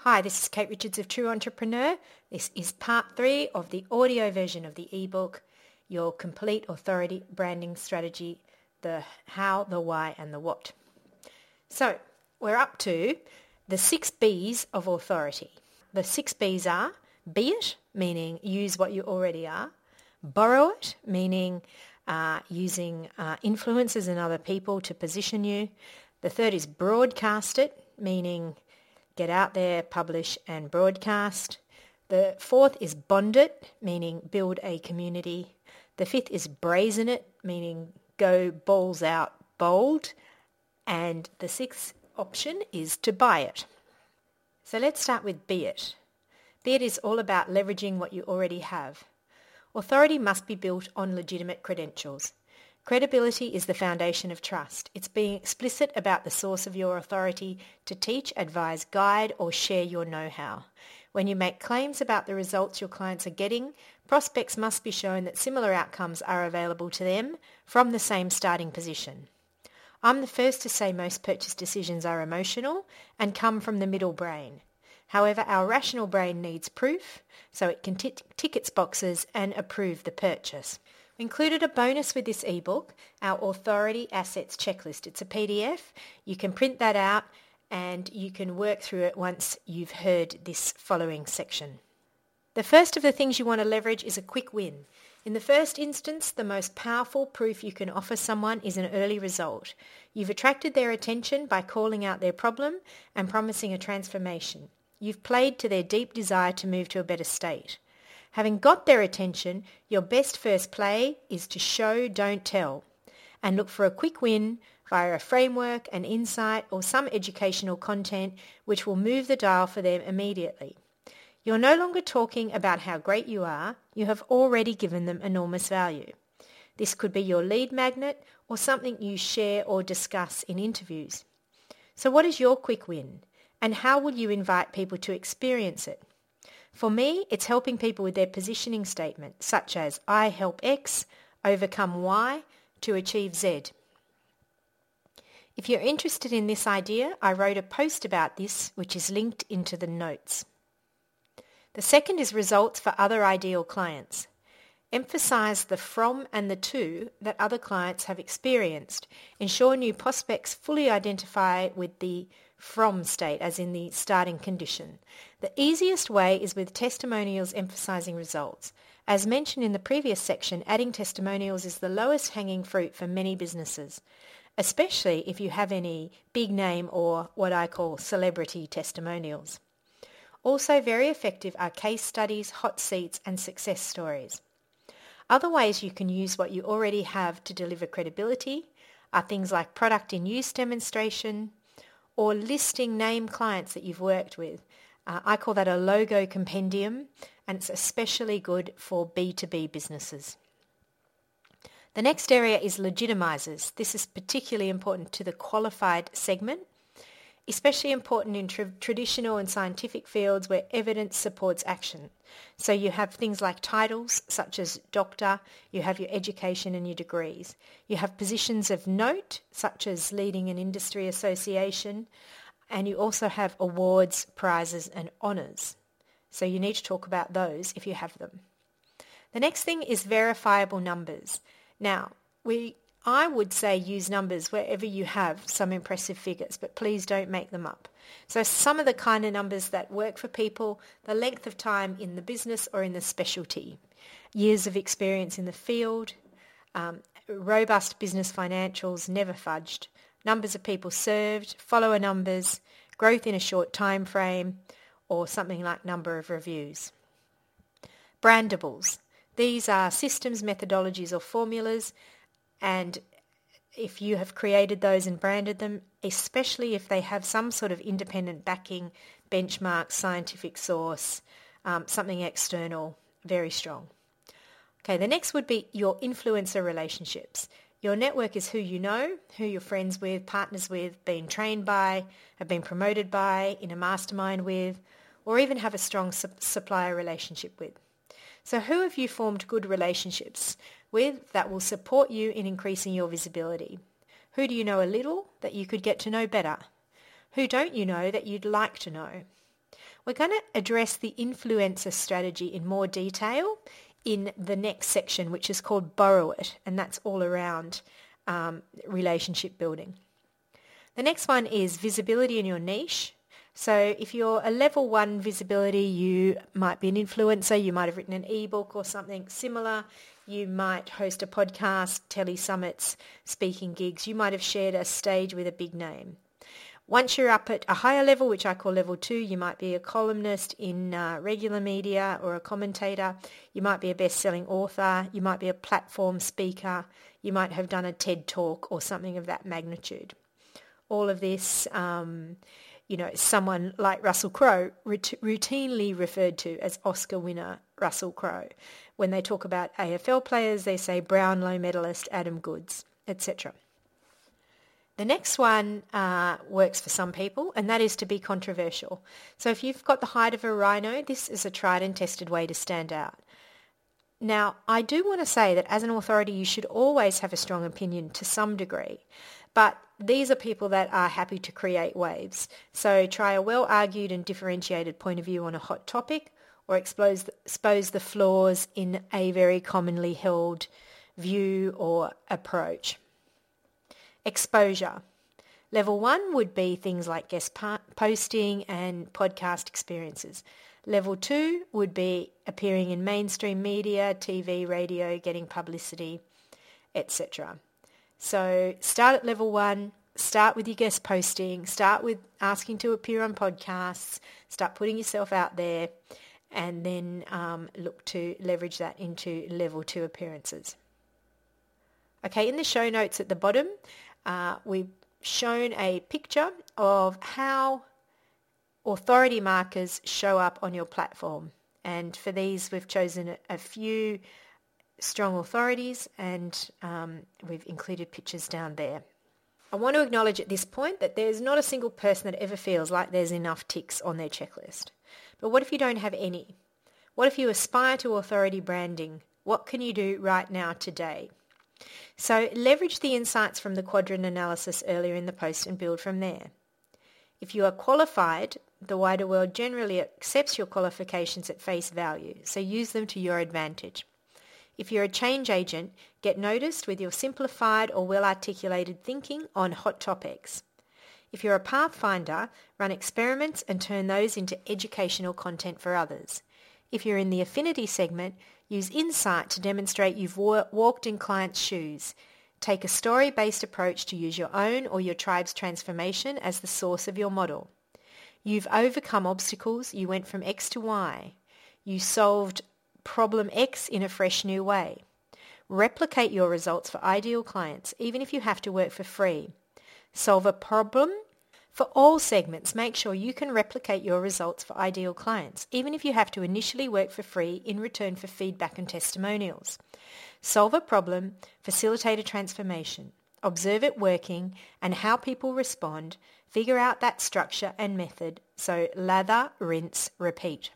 Hi, this is Kate Richards of True Entrepreneur. This is part 3 of the audio version of the ebook, Your Complete Authority Branding Strategy, the How, the Why and the What. So we're up to the 6 B's of authority. The 6 B's are be it, meaning use what you already are, borrow it, meaning using influences in other people to position you. The third is broadcast it, meaning get out there, publish and broadcast. The fourth is bond it, meaning build a community. The fifth is brazen it, meaning go balls out bold. And the sixth option is to buy it. So let's start with be it. Be it is all about leveraging what you already have. Authority must be built on legitimate credentials. Credibility is the foundation of trust. It's being explicit about the source of your authority to teach, advise, guide, or share your know-how. When you make claims about the results your clients are getting, prospects must be shown that similar outcomes are available to them from the same starting position. I'm the first to say most purchase decisions are emotional and come from the middle brain. However, our rational brain needs proof, so it can tick its boxes and approve the purchase. We included a bonus with this ebook, our Authority Assets Checklist. It's a PDF. You can print that out and you can work through it once you've heard this following section. The first of the things you want to leverage is a quick win. In the first instance, the most powerful proof you can offer someone is an early result. You've attracted their attention by calling out their problem and promising a transformation. You've played to their deep desire to move to a better state. Having got their attention, your best first play is to show, don't tell, and look for a quick win via a framework, an insight, or some educational content which will move the dial for them immediately. You're no longer talking about how great you are, you have already given them enormous value. This could be your lead magnet or something you share or discuss in interviews. So what is your quick win, and how will you invite people to experience it? For me, it's helping people with their positioning statement, such as I help X overcome Y to achieve Z. If you're interested in this idea, I wrote a post about this, which is linked into the notes. The second is results for other ideal clients. Emphasize the from and the to that other clients have experienced. Ensure new prospects fully identify with the from state, as in the starting condition. The easiest way is with testimonials emphasizing results. As mentioned in the previous section, adding testimonials is the lowest hanging fruit for many businesses, especially if you have any big name or what I call celebrity testimonials. Also very effective are case studies, hot seats and success stories. Other ways you can use what you already have to deliver credibility are things like product in use demonstration or listing name clients that you've worked with. I call that a logo compendium, and it's especially good for B2B businesses. The next area is legitimizers. This is particularly important to the qualified segment, especially important in traditional and scientific fields where evidence supports action. So you have things like titles such as doctor, you have your education and your degrees. You have positions of note such as leading an industry association, and you also have awards, prizes and honours. So you need to talk about those if you have them. The next thing is verifiable numbers. Now, I would say use numbers wherever you have some impressive figures, but please don't make them up. So some of the kind of numbers that work for people, the length of time in the business or in the specialty, years of experience in the field, robust business financials, never fudged, numbers of people served, follower numbers, growth in a short time frame, or something like number of reviews. Brandables. These are systems, methodologies or formulas, and if you have created those and branded them, especially if they have some sort of independent backing, benchmark, scientific source, something external, very strong. Okay, the next would be your influencer relationships. Your network is who you know, who you're friends with, partners with, been trained by, have been promoted by, in a mastermind with, or even have a strong supplier relationship with. So who have you formed good relationships with that will support you in increasing your visibility? Who do you know a little that you could get to know better? Who don't you know that you'd like to know? We're going to address the influencer strategy in more detail in the next section, which is called Borrow It, and that's all around relationship building. The next one is visibility in your niche. So if you're a level 1 visibility, you might be an influencer, you might have written an ebook or something similar, you might host a podcast, tele-summits, speaking gigs, you might have shared a stage with a big name. Once you're up at a higher level, which I call level 2, you might be a columnist in regular media or a commentator, you might be a best-selling author, you might be a platform speaker, you might have done a TED talk or something of that magnitude. All of this, someone like Russell Crowe, routinely referred to as Oscar winner Russell Crowe. When they talk about AFL players, they say Brownlow medalist Adam Goodes, etc. The next one works for some people, and that is to be controversial. So if you've got the height of a rhino, this is a tried and tested way to stand out. Now, I do want to say that as an authority, you should always have a strong opinion to some degree, but these are people that are happy to create waves. So try a well-argued and differentiated point of view on a hot topic, or expose the flaws in a very commonly held view or approach. Exposure. Level 1 would be things like guest posting and podcast experiences. Level 2 would be appearing in mainstream media, TV, radio, getting publicity, etc. So start at level 1, start with your guest posting, start with asking to appear on podcasts, start putting yourself out there, and then look to leverage that into level 2 appearances. Okay, in the show notes at the bottom, we've shown a picture of how authority markers show up on your platform. And for these, we've chosen a few strong authorities, and we've included pictures down there. I want to acknowledge at this point that there's not a single person that ever feels like there's enough ticks on their checklist. But what if you don't have any? What if you aspire to authority branding? What can you do right now today? So leverage the insights from the quadrant analysis earlier in the post and build from there. If you are qualified, the wider world generally accepts your qualifications at face value, so use them to your advantage. If you're a change agent, get noticed with your simplified or well-articulated thinking on hot topics. If you're a pathfinder, run experiments and turn those into educational content for others. If you're in the affinity segment, use insight to demonstrate you've walked in clients' shoes. Take a story-based approach to use your own or your tribe's transformation as the source of your model. You've overcome obstacles. You went from X to Y. You solved problem X in a fresh new way. Replicate your results for ideal clients, even if you have to work for free. Solve a problem. For all segments, make sure you can replicate your results for ideal clients, even if you have to initially work for free in return for feedback and testimonials. Solve a problem, facilitate a transformation, observe it working and how people respond, figure out that structure and method, so lather, rinse, repeat.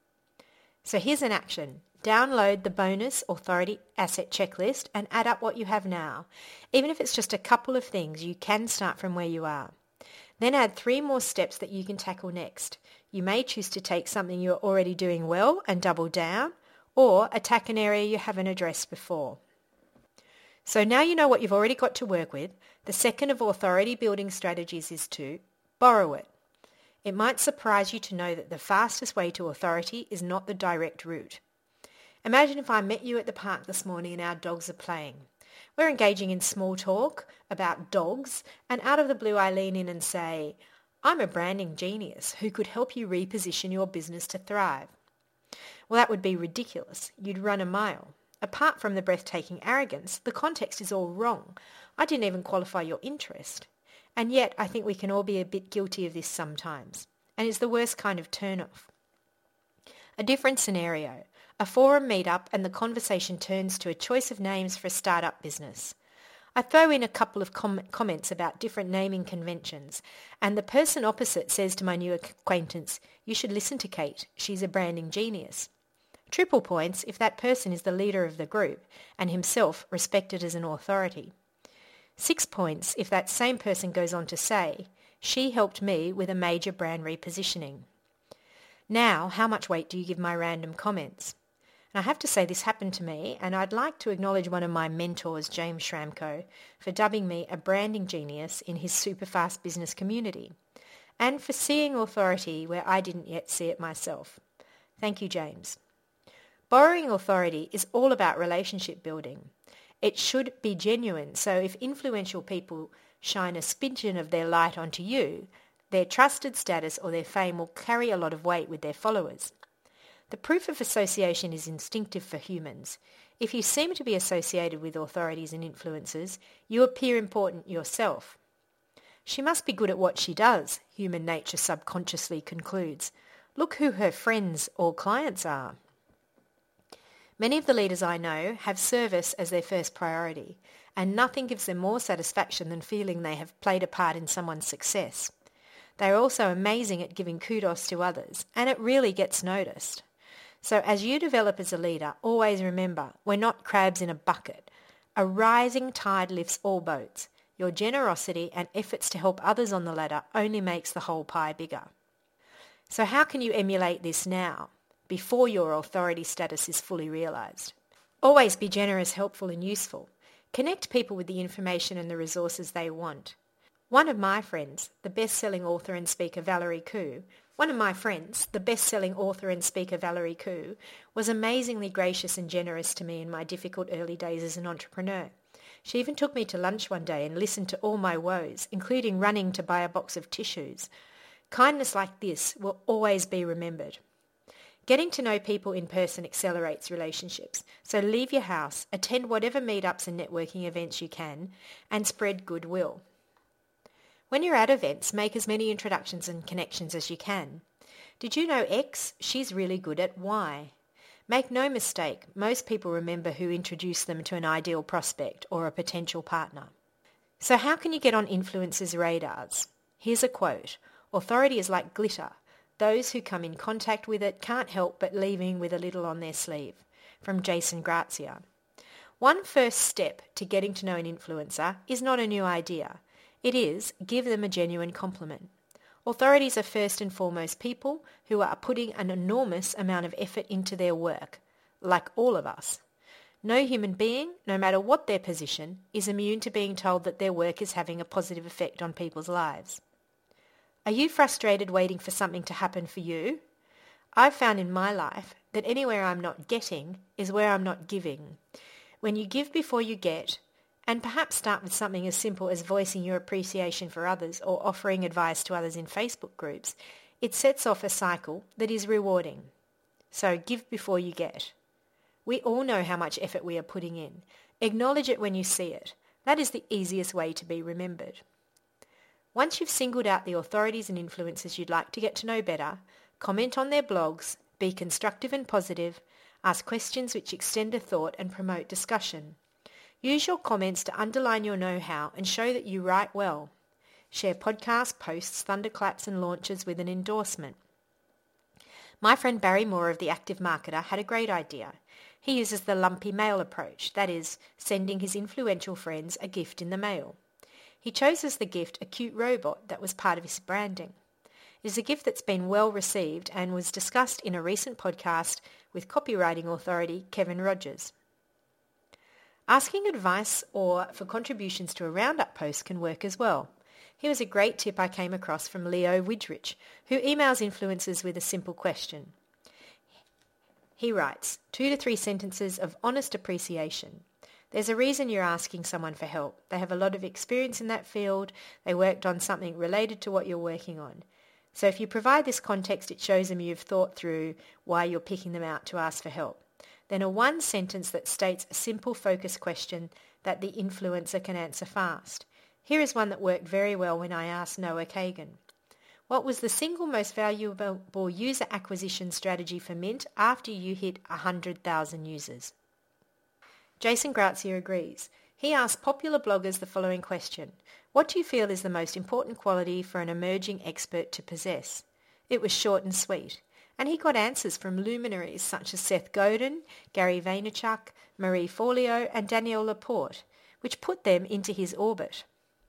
So here's an action. Download the bonus authority asset checklist and add up what you have now. Even if it's just a couple of things, you can start from where you are. Then add 3 more steps that you can tackle next. You may choose to take something you're already doing well and double down, or attack an area you haven't addressed before. So now you know what you've already got to work with. The second of authority building strategies is to borrow it. It might surprise you to know that the fastest way to authority is not the direct route. Imagine if I met you at the park this morning and our dogs are playing. We're engaging in small talk about dogs, and out of the blue I lean in and say, I'm a branding genius who could help you reposition your business to thrive. Well, that would be ridiculous. You'd run a mile. Apart from the breathtaking arrogance, the context is all wrong. I didn't even qualify your interest. And yet I think we can all be a bit guilty of this sometimes. And it's the worst kind of turn-off. A different scenario. A forum meetup and the conversation turns to a choice of names for a startup business. I throw in a couple of comments about different naming conventions, and the person opposite says to my new acquaintance, you should listen to Kate, she's a branding genius. Triple points if that person is the leader of the group and himself respected as an authority. 6 points if that same person goes on to say, she helped me with a major brand repositioning. Now, how much weight do you give my random comments? And I have to say this happened to me, and I'd like to acknowledge one of my mentors, James Schramko, for dubbing me a branding genius in his super-fast business community, and for seeing authority where I didn't yet see it myself. Thank you, James. Borrowing authority is all about relationship building. It should be genuine, so if influential people shine a smidgen of their light onto you, their trusted status or their fame will carry a lot of weight with their followers. The proof of association is instinctive for humans. If you seem to be associated with authorities and influencers, you appear important yourself. She must be good at what she does, human nature subconsciously concludes. Look who her friends or clients are. Many of the leaders I know have service as their first priority, and nothing gives them more satisfaction than feeling they have played a part in someone's success. They are also amazing at giving kudos to others, and it really gets noticed. So as you develop as a leader, always remember, we're not crabs in a bucket. A rising tide lifts all boats. Your generosity and efforts to help others on the ladder only makes the whole pie bigger. So how can you emulate this now, before your authority status is fully realised? Always be generous, helpful and useful. Connect people with the information and the resources they want. One of my friends, the best-selling author and speaker Valerie Khoo, was amazingly gracious and generous to me in my difficult early days as an entrepreneur. She even took me to lunch one day and listened to all my woes, including running to buy a box of tissues. Kindness like this will always be remembered. Getting to know people in person accelerates relationships, so leave your house, attend whatever meetups and networking events you can, and spread goodwill. When you're at events, make as many introductions and connections as you can. Did you know X? She's really good at Y. Make no mistake, most people remember who introduced them to an ideal prospect or a potential partner. So how can you get on influencers' radars? Here's a quote. Authority is like glitter. Those who come in contact with it can't help but leaving with a little on their sleeve. From Jason Grazia. One first step to getting to know an influencer is not a new idea. It is, give them a genuine compliment. Authorities are first and foremost people who are putting an enormous amount of effort into their work, like all of us. No human being, no matter what their position, is immune to being told that their work is having a positive effect on people's lives. Are you frustrated waiting for something to happen for you? I've found in my life that anywhere I'm not getting is where I'm not giving. When you give before you get, and perhaps start with something as simple as voicing your appreciation for others or offering advice to others in Facebook groups, it sets off a cycle that is rewarding. So give before you get. We all know how much effort we are putting in. Acknowledge it when you see it. That is the easiest way to be remembered. Once you've singled out the authorities and influencers you'd like to get to know better, comment on their blogs, be constructive and positive, ask questions which extend a thought and promote discussion. Use your comments to underline your know-how and show that you write well. Share podcasts, posts, thunderclaps and launches with an endorsement. My friend Barry Moore of The Active Marketer had a great idea. He uses the lumpy mail approach, that is, sending his influential friends a gift in the mail. He chose as the gift a cute robot that was part of his branding. It is a gift that's been well received and was discussed in a recent podcast with copywriting authority Kevin Rogers. Asking advice or for contributions to a roundup post can work as well. Here was a great tip I came across from Leo Widrich, who emails influencers with a simple question. He writes, 2 to 3 sentences of honest appreciation. There's a reason you're asking someone for help. They have a lot of experience in that field. They worked on something related to what you're working on. So if you provide this context, it shows them you've thought through why you're picking them out to ask for help. Then a one sentence that states a simple focused question that the influencer can answer fast. Here is one that worked very well when I asked Noah Kagan. What was the single most valuable user acquisition strategy for Mint after you hit 100,000 users? Jason Grazia agrees. He asked popular bloggers the following question. What do you feel is the most important quality for an emerging expert to possess? It was short and sweet. And he got answers from luminaries such as Seth Godin, Gary Vaynerchuk, Marie Forleo and Danielle Laporte, which put them into his orbit.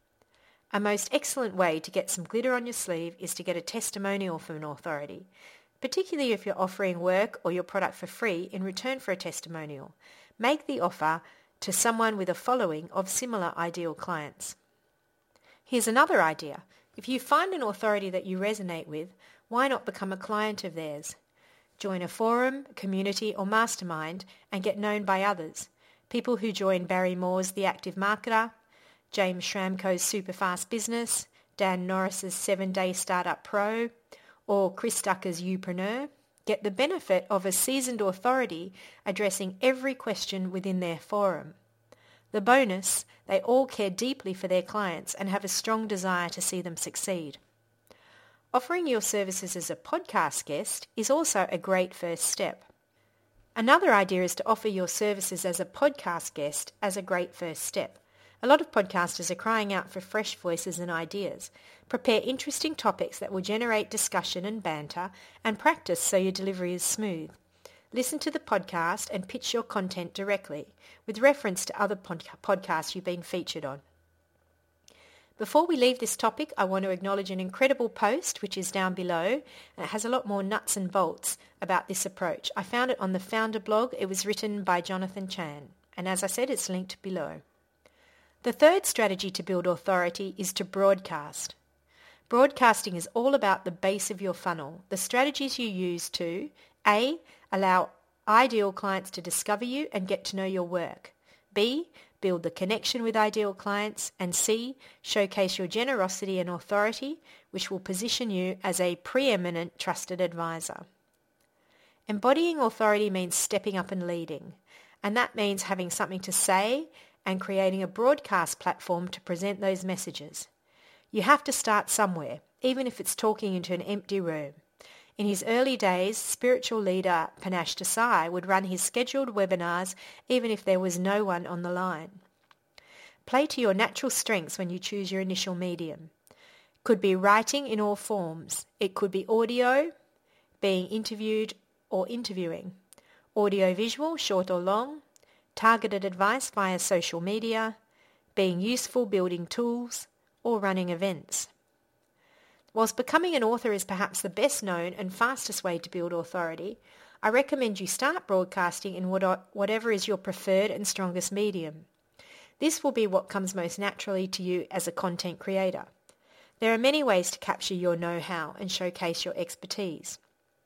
A most excellent way to get some glitter on your sleeve is to get a testimonial from an authority. particularly if you're offering work or your product for free in return for a testimonial. Make the offer to someone with a following of similar ideal clients. Here's another idea. If you find an authority that you resonate with, why not become a client of theirs? Join a forum, community or mastermind and get known by others. People who join Barry Moore's The Active Marketer, James Schramko's Superfast Business, Dan Norris's 7-Day Startup Pro, or Chris Ducker's Youpreneur, get the benefit of a seasoned authority addressing every question within their forum. The bonus, they all care deeply for their clients and have a strong desire to see them succeed. Offering your services as a podcast guest is also a great first step. Another idea is to offer your services as a podcast guest as a great first step. A lot of podcasters are crying out for fresh voices and ideas. Prepare interesting topics that will generate discussion and banter, and practice so your delivery is smooth. Listen to the podcast and pitch your content directly, with reference to other podcasts you've been featured on. Before we leave this topic, I want to acknowledge an incredible post which is down below, and it has a lot more nuts and bolts about this approach. I found it on the Founder blog. It was written by Jonathan Chan, and as I said, it's linked below. The third strategy to build authority is to broadcast. Broadcasting is all about the base of your funnel, the strategies you use to A. Allow ideal clients to discover you and get to know your work. B. Build the connection with ideal clients. And C. Showcase your generosity and authority, which will position you as a preeminent trusted advisor. Embodying authority means stepping up and leading, and that means having something to say and creating a broadcast platform to present those messages. You have to start somewhere, even if it's talking into an empty room. In his early days, spiritual leader Panache Desai would run his scheduled webinars even if there was no one on the line. Play to your natural strengths when you choose your initial medium. Could be writing in all forms. It could be audio, being interviewed or interviewing, audio-visual, short or long, targeted advice via social media, being useful building tools, or running events. Whilst becoming an author is perhaps the best known and fastest way to build authority, I recommend you start broadcasting in whatever is your preferred and strongest medium. This will be what comes most naturally to you as a content creator. There are many ways to capture your know-how and showcase your expertise.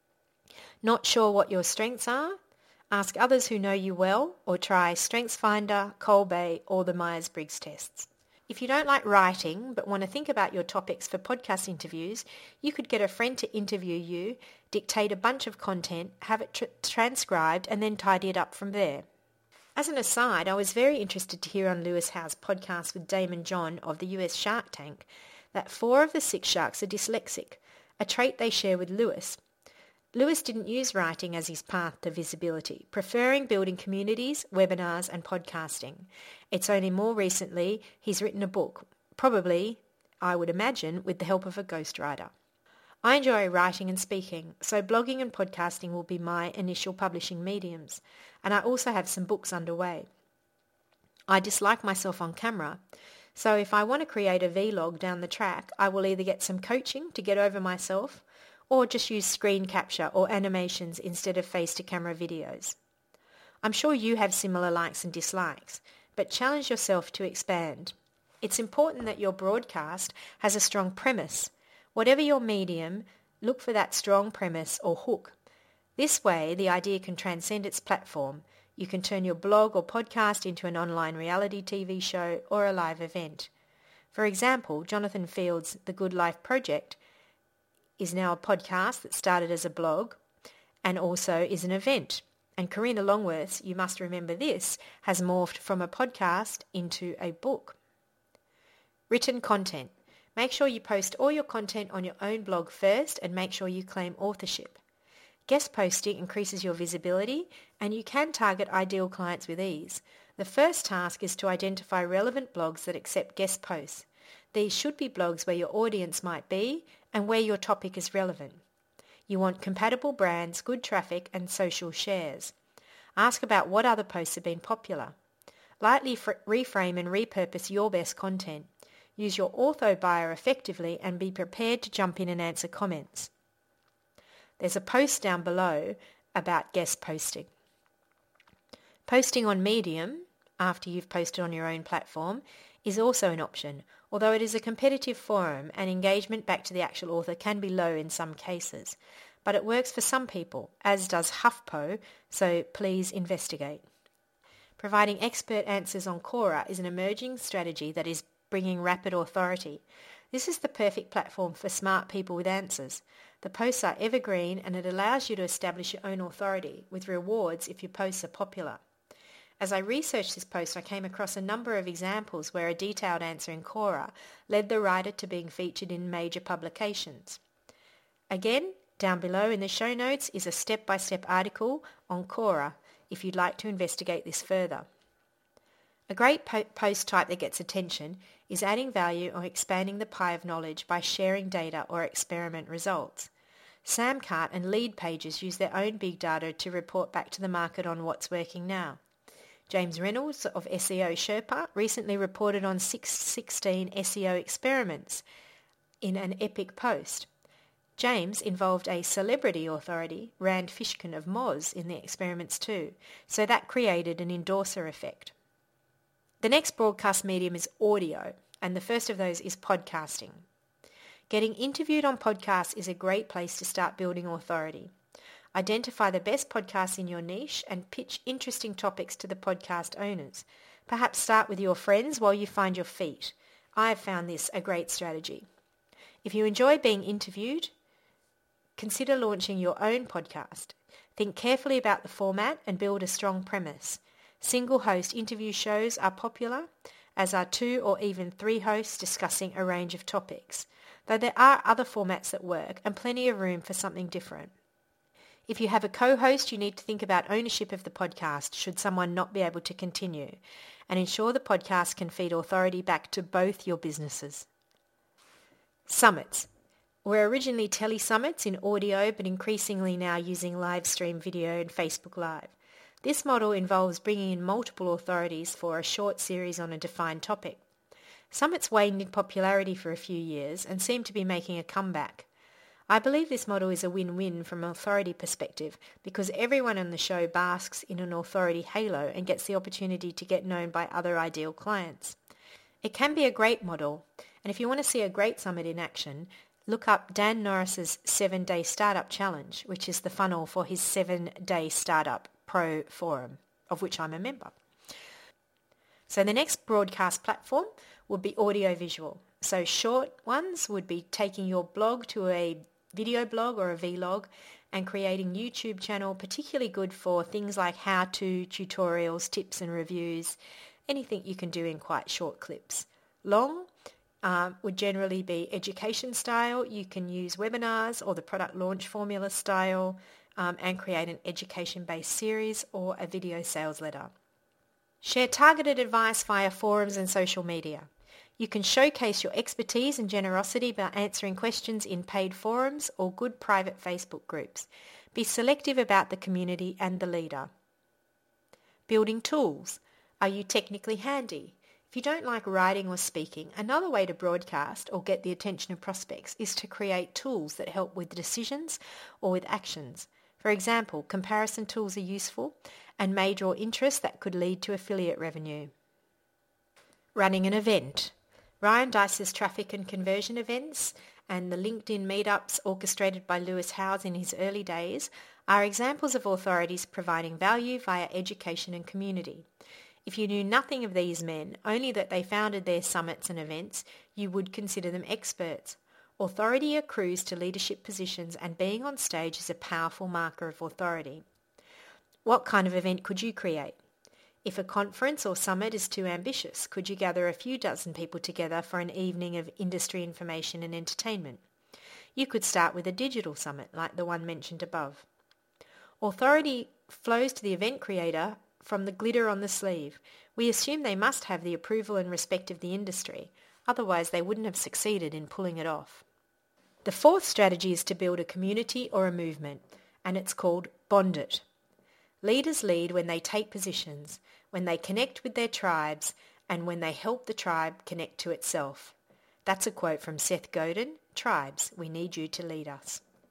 Not sure what your strengths are? Ask others who know you well, or try StrengthsFinder, Kolbe, or the Myers-Briggs tests. If you don't like writing but want to think about your topics for podcast interviews, you could get a friend to interview you, dictate a bunch of content, have it transcribed, and then tidy it up from there. As an aside, I was very interested to hear on Lewis Howes' podcast with Damon John of the US Shark Tank that 4 of the 6 sharks are dyslexic, a trait they share with Lewis. Lewis didn't use writing as his path to visibility, preferring building communities, webinars and podcasting. It's only more recently he's written a book, probably, I would imagine, with the help of a ghostwriter. I enjoy writing and speaking, so blogging and podcasting will be my initial publishing mediums, and I also have some books underway. I dislike myself on camera, so if I want to create a vlog down the track, I will either get some coaching to get over myself, or just use screen capture or animations instead of face-to-camera videos. I'm sure you have similar likes and dislikes, but challenge yourself to expand. It's important that your broadcast has a strong premise. Whatever your medium, look for that strong premise or hook. This way, the idea can transcend its platform. You can turn your blog or podcast into an online reality TV show or a live event. For example, Jonathan Field's The Good Life Project is now a podcast that started as a blog and also is an event. And Karina Longworth's You Must Remember This has morphed from a podcast into a book. Written content. Make sure you post all your content on your own blog first and make sure you claim authorship. Guest posting increases your visibility and you can target ideal clients with ease. The first task is to identify relevant blogs that accept guest posts. These should be blogs where your audience might be and where your topic is relevant. You want compatible brands, good traffic and social shares. Ask about what other posts have been popular. Lightly reframe and repurpose your best content. Use your auto bio effectively and be prepared to jump in and answer comments. There's a post down below about guest posting. Posting on Medium, after you've posted on your own platform, is also an option, although it is a competitive forum and engagement back to the actual author can be low in some cases. But it works for some people, as does HuffPo, so please investigate. Providing expert answers on Quora is an emerging strategy that is bringing rapid authority. This is the perfect platform for smart people with answers. The posts are evergreen and it allows you to establish your own authority, with rewards if your posts are popular. As I researched this post, I came across a number of examples where a detailed answer in Quora led the writer to being featured in major publications. Again, down below in the show notes is a step-by-step article on Quora if you'd like to investigate this further. A great post type that gets attention is adding value or expanding the pie of knowledge by sharing data or experiment results. Samcart and Lead Pages use their own big data to report back to the market on what's working now. James Reynolds of SEO Sherpa recently reported on 616 SEO experiments in an epic post. James involved a celebrity authority, Rand Fishkin of Moz, in the experiments too, so that created an endorser effect. The next broadcast medium is audio, and the first of those is podcasting. Getting interviewed on podcasts is a great place to start building authority. Identify the best podcasts in your niche and pitch interesting topics to the podcast owners. Perhaps start with your friends while you find your feet. I have found this a great strategy. If you enjoy being interviewed, consider launching your own podcast. Think carefully about the format and build a strong premise. Single-host interview shows are popular, as are 2 or even 3 hosts discussing a range of topics, though there are other formats that work and plenty of room for something different. If you have a co-host, you need to think about ownership of the podcast should someone not be able to continue, and ensure the podcast can feed authority back to both your businesses. Summits. Were originally tele-summits in audio, but increasingly now using live stream video and Facebook Live. This model involves bringing in multiple authorities for a short series on a defined topic. Summits waned in popularity for a few years and seem to be making a comeback. I believe this model is a win-win from an authority perspective because everyone on the show basks in an authority halo and gets the opportunity to get known by other ideal clients. It can be a great model, and if you want to see a great summit in action, look up Dan Norris's 7-Day Startup Challenge, which is the funnel for his 7-Day Startup Pro Forum, of which I'm a member. So the next broadcast platform would be audiovisual. So short ones would be taking your blog to a video blog or a vlog and creating YouTube channel, particularly good for things like how-to, tutorials, tips and reviews, anything you can do in quite short clips. Long would generally be education style. You can use webinars or the product launch formula style and create an education-based series or a video sales letter. Share targeted advice via forums and social media. You can showcase your expertise and generosity by answering questions in paid forums or good private Facebook groups. Be selective about the community and the leader. Building tools. Are you technically handy? If you don't like writing or speaking, another way to broadcast or get the attention of prospects is to create tools that help with decisions or with actions. For example, comparison tools are useful and may draw interest that could lead to affiliate revenue. Running an event. Ryan Deiss' traffic and conversion events and the LinkedIn meetups orchestrated by Lewis Howes in his early days are examples of authorities providing value via education and community. If you knew nothing of these men, only that they founded their summits and events, you would consider them experts. Authority accrues to leadership positions and being on stage is a powerful marker of authority. What kind of event could you create? If a conference or summit is too ambitious, could you gather a few dozen people together for an evening of industry information and entertainment? You could start with a digital summit like the one mentioned above. Authority flows to the event creator from the glitter on the sleeve. We assume they must have the approval and respect of the industry, otherwise they wouldn't have succeeded in pulling it off. The fourth strategy is to build a community or a movement, and it's called Bond It. Leaders lead when they take positions, when they connect with their tribes, and when they help the tribe connect to itself. That's a quote from Seth Godin, Tribes, we need you to lead us.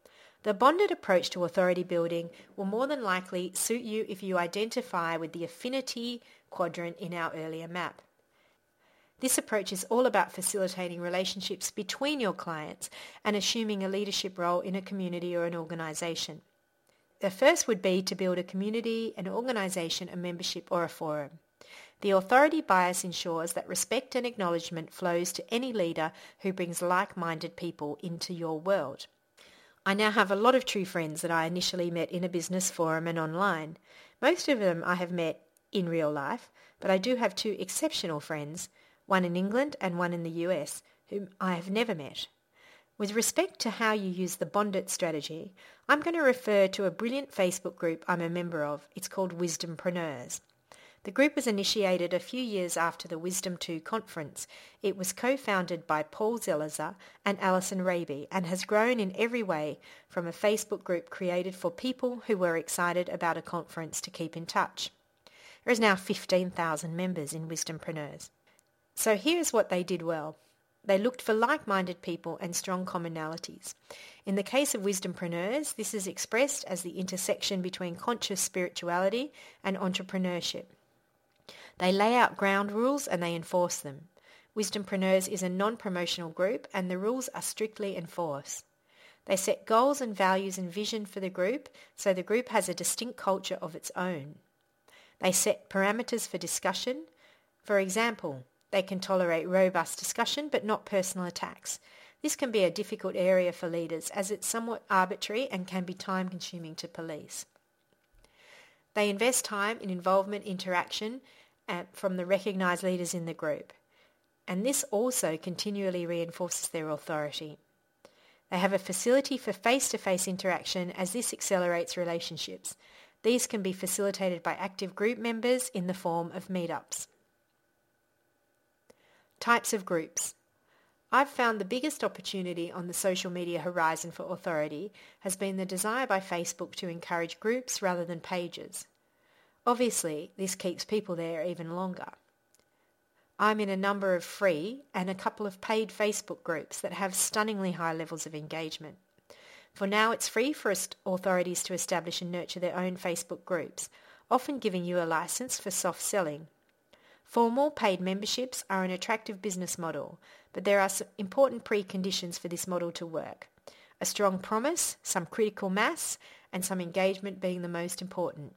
The bonded approach to authority building will more than likely suit you if you identify with the affinity quadrant in our earlier map. This approach is all about facilitating relationships between your clients and assuming a leadership role in a community or an organisation. The first would be to build a community, an organisation, a membership or a forum. The authority bias ensures that respect and acknowledgement flows to any leader who brings like-minded people into your world. I now have a lot of true friends that I initially met in a business forum and online. Most of them I have met in real life, but I do have two exceptional friends, one in England and one in the US, whom I have never met. With respect to how you use the bonded strategy, I'm going to refer to a brilliant Facebook group I'm a member of. It's called Wisdompreneurs. The group was initiated a few years after the Wisdom 2 conference. It was co-founded by Paul Zelizer and Alison Raby and has grown in every way from a Facebook group created for people who were excited about a conference to keep in touch. There is now 15,000 members in Wisdompreneurs. So here's what they did well. They looked for like-minded people and strong commonalities. In the case of Wisdompreneurs, this is expressed as the intersection between conscious spirituality and entrepreneurship. They lay out ground rules and they enforce them. Wisdompreneurs is a non-promotional group and the rules are strictly enforced. They set goals and values and vision for the group, so the group has a distinct culture of its own. They set parameters for discussion. For example, they can tolerate robust discussion but not personal attacks. This can be a difficult area for leaders as it's somewhat arbitrary and can be time-consuming to police. They invest time in involvement, interaction from the recognised leaders in the group, and this also continually reinforces their authority. They have a facility for face-to-face interaction as this accelerates relationships. These can be facilitated by active group members in the form of meetups. Types of groups. I've found the biggest opportunity on the social media horizon for authority has been the desire by Facebook to encourage groups rather than pages. Obviously, this keeps people there even longer. I'm in a number of free and a couple of paid Facebook groups that have stunningly high levels of engagement. For now, it's free for authorities to establish and nurture their own Facebook groups, often giving you a license for soft selling. Formal paid memberships are an attractive business model, but there are some important preconditions for this model to work. A strong promise, some critical mass, and some engagement being the most important.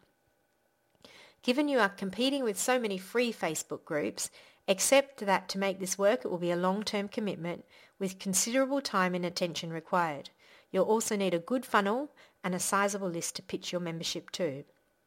Given you are competing with so many free Facebook groups, accept that to make this work it will be a long-term commitment with considerable time and attention required. You'll also need a good funnel and a sizable list to pitch your membership to.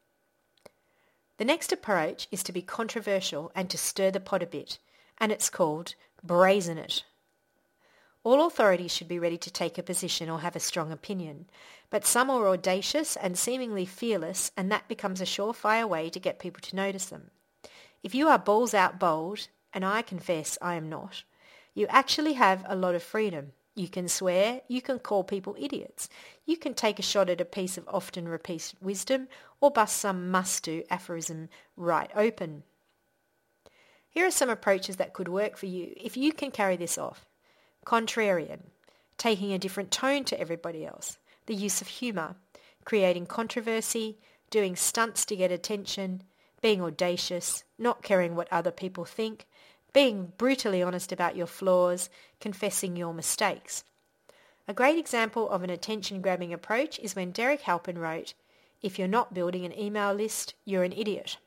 The next approach is to be controversial and to stir the pot a bit, and it's called brazen it. All authorities should be ready to take a position or have a strong opinion, but some are audacious and seemingly fearless, and that becomes a surefire way to get people to notice them. If you are balls out bold, and I confess I am not, you actually have a lot of freedom. You can swear, you can call people idiots, you can take a shot at a piece of often repeated wisdom, or bust some must-do aphorism right open. Here are some approaches that could work for you if you can carry this off. Contrarian, taking a different tone to everybody else. The use of humour, creating controversy, doing stunts to get attention, being audacious, not caring what other people think, being brutally honest about your flaws, confessing your mistakes. A great example of an attention-grabbing approach is when Derek Halpin wrote, "If you're not building an email list, you're an idiot."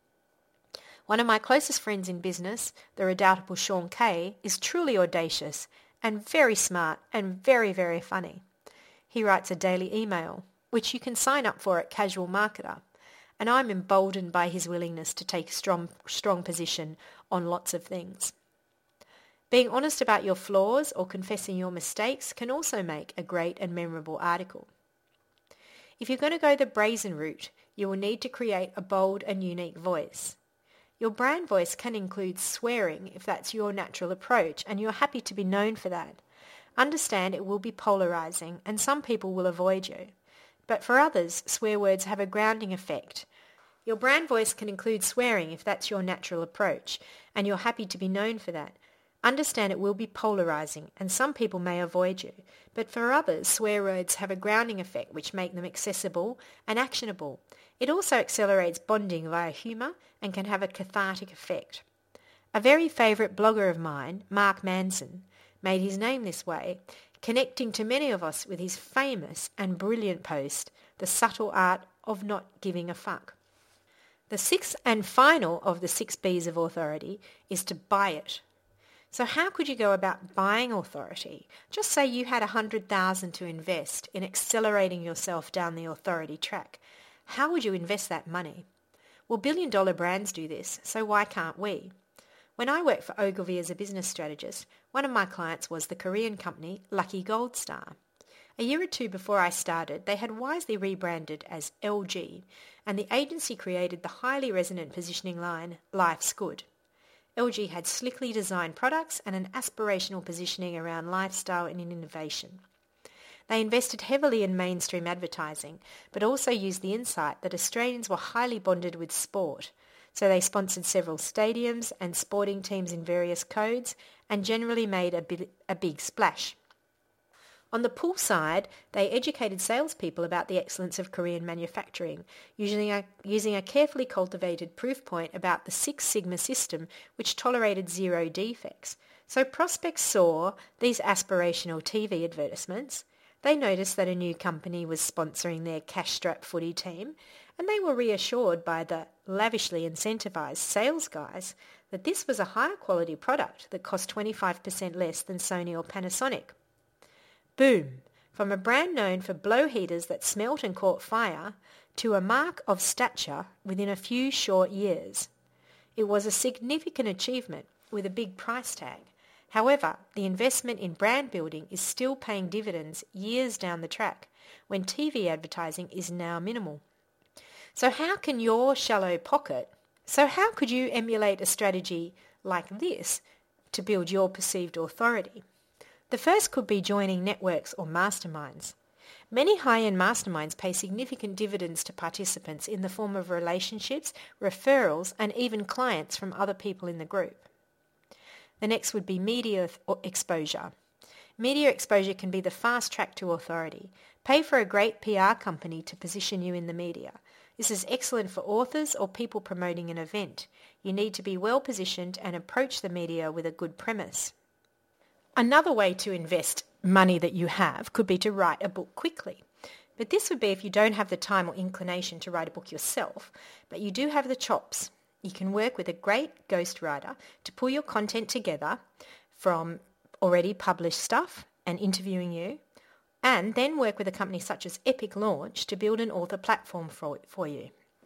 One of my closest friends in business, the redoubtable Sean Kay, is truly audacious and very smart and very, very funny. He writes a daily email, which you can sign up for at Casual Marketer, and I'm emboldened by his willingness to take a strong position on lots of things. Being honest about your flaws or confessing your mistakes can also make a great and memorable article. If you're going to go the brazen route, you will need to create a bold and unique voice. Your brand voice can include swearing if that's your natural approach and you're happy to be known for that. Understand it will be polarizing and some people will avoid you. But for others, swear words have a grounding effect. Your brand voice can include swearing if that's your natural approach and you're happy to be known for that. Understand it will be polarizing and some people may avoid you, but for others, swear words have a grounding effect which make them accessible and actionable. It also accelerates bonding via humour and can have a cathartic effect. A very favourite blogger of mine, Mark Manson, made his name this way, connecting to many of us with his famous and brilliant post, The Subtle Art of Not Giving a Fuck. The sixth and final of the 6 B's of authority is to buy it. So how could you go about buying authority? Just say you had $100,000 to invest in accelerating yourself down the authority track. How would you invest that money? Well, billion-dollar brands do this, so why can't we? When I worked for Ogilvy as a business strategist, one of my clients was the Korean company Lucky Gold Star. A year or two before I started, they had wisely rebranded as LG, and the agency created the highly resonant positioning line, Life's Good. LG had slickly designed products and an aspirational positioning around lifestyle and innovation. They invested heavily in mainstream advertising, but also used the insight that Australians were highly bonded with sport. So they sponsored several stadiums and sporting teams in various codes and generally made a big splash. On the pull side, they educated salespeople about the excellence of Korean manufacturing, using a carefully cultivated proof point about the Six Sigma system, which tolerated 0 defects. So prospects saw these aspirational TV advertisements. They noticed that a new company was sponsoring their cash-strapped footy team, and they were reassured by the lavishly incentivised sales guys that this was a higher quality product that cost 25% less than Sony or Panasonic. Boom! From a brand known for blow heaters that smelt and caught fire to a mark of stature within a few short years. It was a significant achievement with a big price tag. However, the investment in brand building is still paying dividends years down the track when TV advertising is now minimal. So how could you emulate a strategy like this to build your perceived authority? The first could be joining networks or masterminds. Many high-end masterminds pay significant dividends to participants in the form of relationships, referrals, and even clients from other people in the group. The next would be media exposure. Media exposure can be the fast track to authority. Pay for a great PR company to position you in the media. This is excellent for authors or people promoting an event. You need to be well positioned and approach the media with a good premise. Another way to invest money that you have could be to write a book quickly. But this would be if you don't have the time or inclination to write a book yourself, but you do have the chops. You can work with a great ghostwriter to pull your content together from already published stuff and interviewing you, and then work with a company such as Epic Launch to build an author platform for you.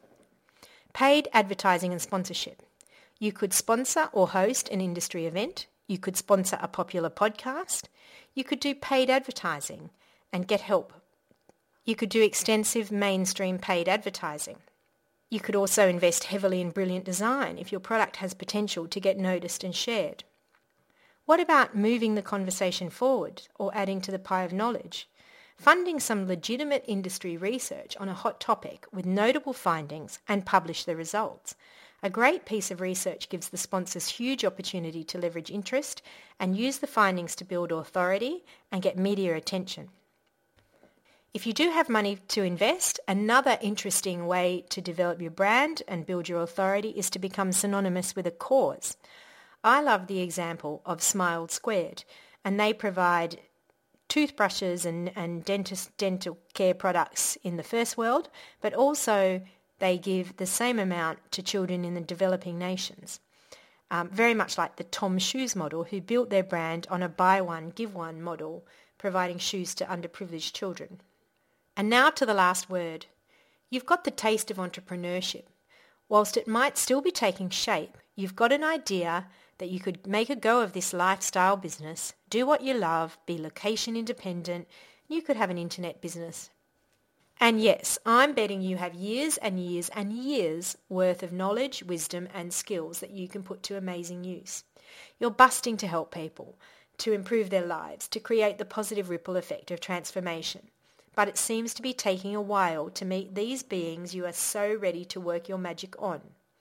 Paid advertising and sponsorship. You could sponsor or host an industry event. You could sponsor a popular podcast. You could do paid advertising and get help. You could do extensive mainstream paid advertising. You could also invest heavily in brilliant design if your product has potential to get noticed and shared. What about moving the conversation forward or adding to the pie of knowledge? Funding some legitimate industry research on a hot topic with notable findings and publish the results. A great piece of research gives the sponsors huge opportunity to leverage interest and use the findings to build authority and get media attention. If you do have money to invest, another interesting way to develop your brand and build your authority is to become synonymous with a cause. I love the example of Smiled Squared, and they provide toothbrushes and dental care products in the first world, but also they give the same amount to children in the developing nations. Very much like the Tom Shoes model, who built their brand on a buy one, give one model, providing shoes to underprivileged children. And now to the last word. You've got the taste of entrepreneurship. Whilst it might still be taking shape, you've got an idea that you could make a go of this lifestyle business, do what you love, be location independent, and you could have an internet business. And yes, I'm betting you have years and years and years worth of knowledge, wisdom and skills that you can put to amazing use. You're busting to help people, to improve their lives, to create the positive ripple effect of transformation. But it seems to be taking a while to meet these beings you are so ready to work your magic on.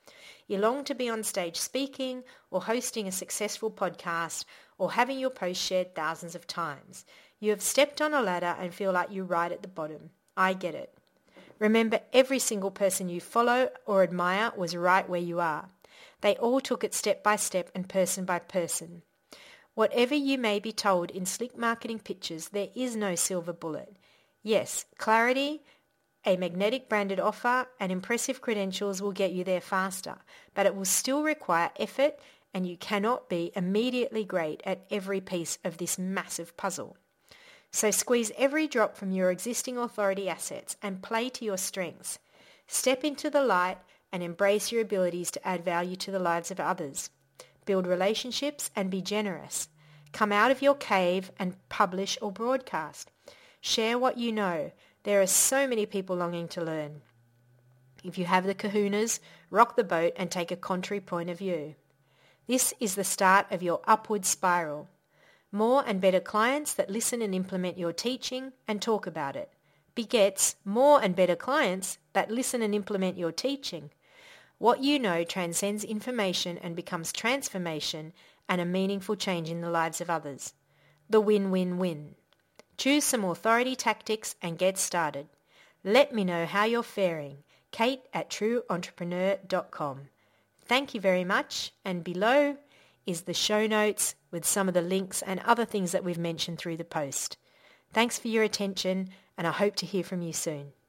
You long to be on stage speaking or hosting a successful podcast or having your post shared thousands of times. You have stepped on a ladder and feel like you're right at the bottom. I get it. Remember, every single person you follow or admire was right where you are. They all took it step by step and person by person. Whatever you may be told in slick marketing pitches, there is no silver bullet. Yes, clarity, a magnetic branded offer, and impressive credentials will get you there faster, but it will still require effort, and you cannot be immediately great at every piece of this massive puzzle. So squeeze every drop from your existing authority assets and play to your strengths. Step into the light and embrace your abilities to add value to the lives of others. Build relationships and be generous. Come out of your cave and publish or broadcast. Share what you know. There are so many people longing to learn. If you have the kahunas, rock the boat and take a contrary point of view. This is the start of your upward spiral. More and better clients that listen and implement your teaching and talk about it begets more and better clients that listen and implement your teaching. What you know transcends information and becomes transformation and a meaningful change in the lives of others. The win-win-win. Choose some authority tactics and get started. Let me know how you're faring. Kate@trueentrepreneur.com. Thank you very much, and below is the show notes with some of the links and other things that we've mentioned through the post. Thanks for your attention, and I hope to hear from you soon.